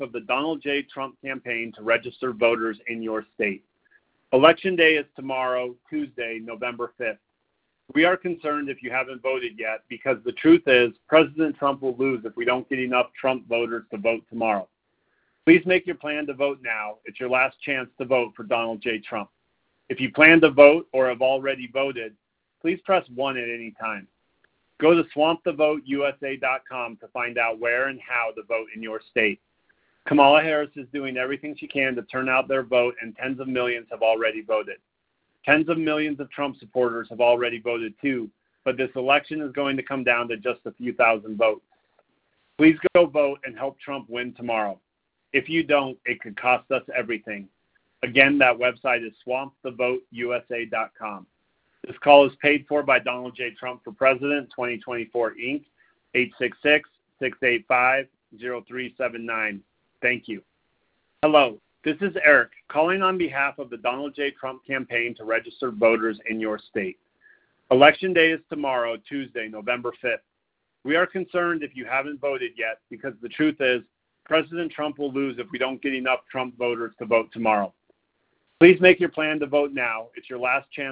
of the Donald J. Trump campaign to register voters in your state. Election Day is tomorrow, Tuesday, November 5th. We are concerned if you haven't voted yet because the truth is President Trump will lose if we don't get enough Trump voters to vote tomorrow. Please make your plan to vote now. It's your last chance to vote for Donald J. Trump. If you plan to vote or have already voted, please press 1 at any time. Go to swampthevoteusa.com to find out where and how to vote in your state. Kamala Harris is doing everything she can to turn out their vote, and tens of millions have already voted. Tens of millions of Trump supporters have already voted too, but this election is going to come down to just a few thousand votes. Please go vote and help Trump win tomorrow. If you don't, it could cost us everything. Again, that website is swampthevoteusa.com. This call is paid for by Donald J. Trump for President 2024 Inc. 866-685-0379. Thank you. Hello, this is Eric calling on behalf of the Donald J. Trump campaign to register voters in your state. Election Day is tomorrow, Tuesday, November 5th. We are concerned if you haven't voted yet because the truth is President Trump will lose if we don't get enough Trump voters to vote tomorrow. Please make your plan to vote now. It's your last chance